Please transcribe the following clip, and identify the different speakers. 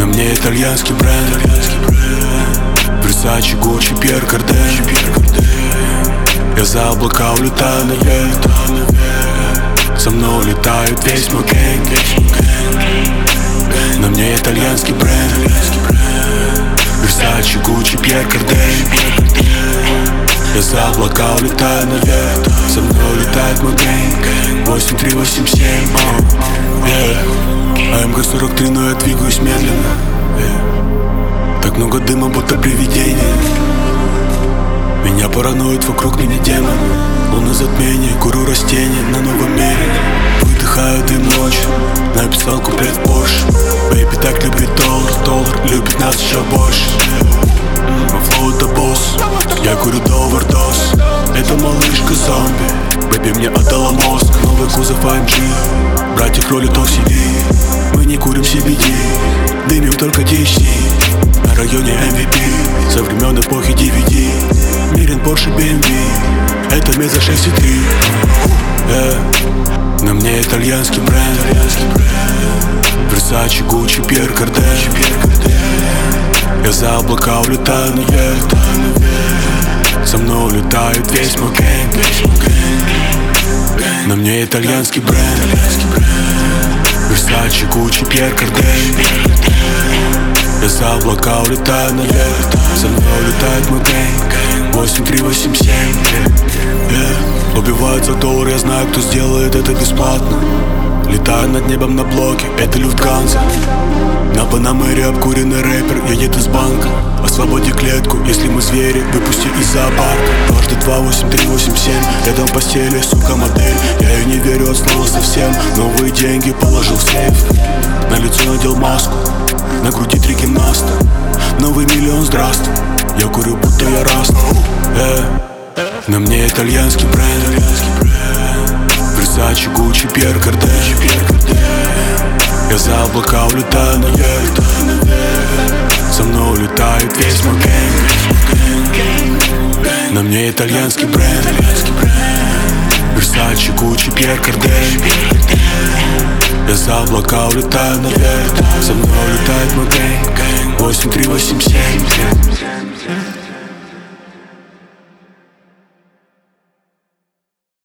Speaker 1: На мне итальянский бренд, Versace, Gucci, Pierre Cardin. Я за облака улетаю наверх, со мной летает весь мой гэнг. На мне итальянский бренд, Versace, Gucci, Pierre Cardin. Я за облака улетаю наверх, со мной летает мой гэнг. 8387, АМГ-43, но я двигаюсь медленно. Так много дыма, будто привидение. Меня параноид, вокруг меня демон. Луна затмение, курю растения на новом мире. Выдыхаю дым ночью, написал куплет в Porsche. Бэйби так любит доллар любит нас еще больше. Мой флоу это босс, я курю до овердоз. Это малышка зомби, бэйби мне отдала мозг. Новый кузов AMG, братья кролик TOCD. Мы не курим CBD, дымим только THC. На районе MVP, со времен эпохи DVD. Мирен, Porsche, BMW, это меза 6,3. На мне итальянский бренд, Versace, Gucci, Pierre Cardin. Я за облака улетаю наверх, со мной улетает весь мой гэнг. На мне итальянский бренд, Versace, Gucci, Pierre Cardin. Я за облака улетаю наверх, со мной улетает мой гэнг. 8387, убивают за доллар, я знаю, кто сделает это бесплатно. Летаю над небом на блоке, это Люфтганза. На Панамере обкуренный рэпер, едет из банка. Освободи клетку, если мы звери, выпусти из зоопарка. Дважды 2, 8, 3, 8, 7, рядом в постели, сука, модель. Я ей не верю от слова совсем. Новые деньги положил в сейф, на лицо надел маску, на груди 3 гимнаста. Новый миллион, здравствуй, я курю, будто я раст. На мне итальянский бренд, Versace, Gucci, Pierre Cardin. Я за облака улетаю наверх, со мной улетает весь мой гэнг. На мне итальянский бренд, Versace, Gucci, Pierre Cardin. Я за облака улетаю наверх, со мной улетает мой гэнг. 8387.